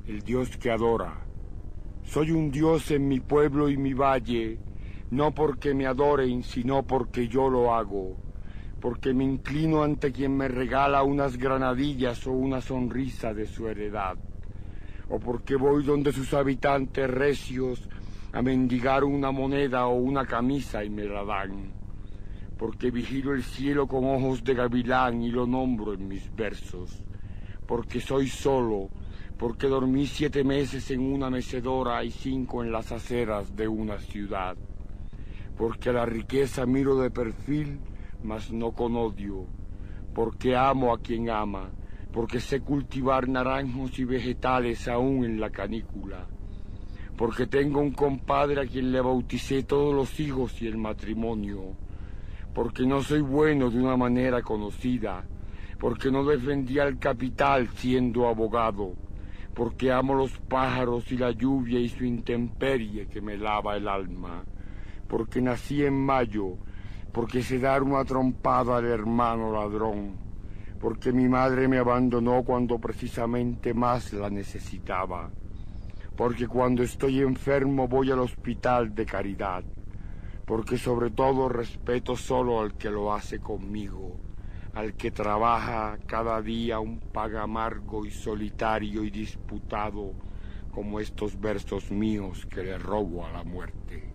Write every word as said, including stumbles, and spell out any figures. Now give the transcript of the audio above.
el Dios que adora. Soy un Dios en mi pueblo y mi valle, no porque me adoren, sino porque yo lo hago, porque me inclino ante quien me regala unas granadillas o una sonrisa de su heredad, o porque voy donde sus habitantes recios a mendigar una moneda o una camisa y me la dan, porque vigilo el cielo con ojos de gavilán y lo nombro en mis versos, porque soy solo, porque dormí siete meses en una mecedora y cinco en las aceras de una ciudad, porque a la riqueza miro de perfil, mas no con odio, porque amo a quien ama, porque sé cultivar naranjos y vegetales aún en la canícula, porque tengo un compadre a quien le bauticé todos los hijos y el matrimonio, porque no soy bueno de una manera conocida, porque no defendí al capital siendo abogado, porque amo los pájaros y la lluvia y su intemperie que me lava el alma, porque nací en mayo, porque sé dar una trompada al hermano ladrón, porque mi madre me abandonó cuando precisamente más la necesitaba, porque cuando estoy enfermo voy al hospital de caridad, porque sobre todo respeto solo al que lo hace conmigo, al que trabaja cada día un paga amargo y solitario y disputado, como estos versos míos que le robo a la muerte.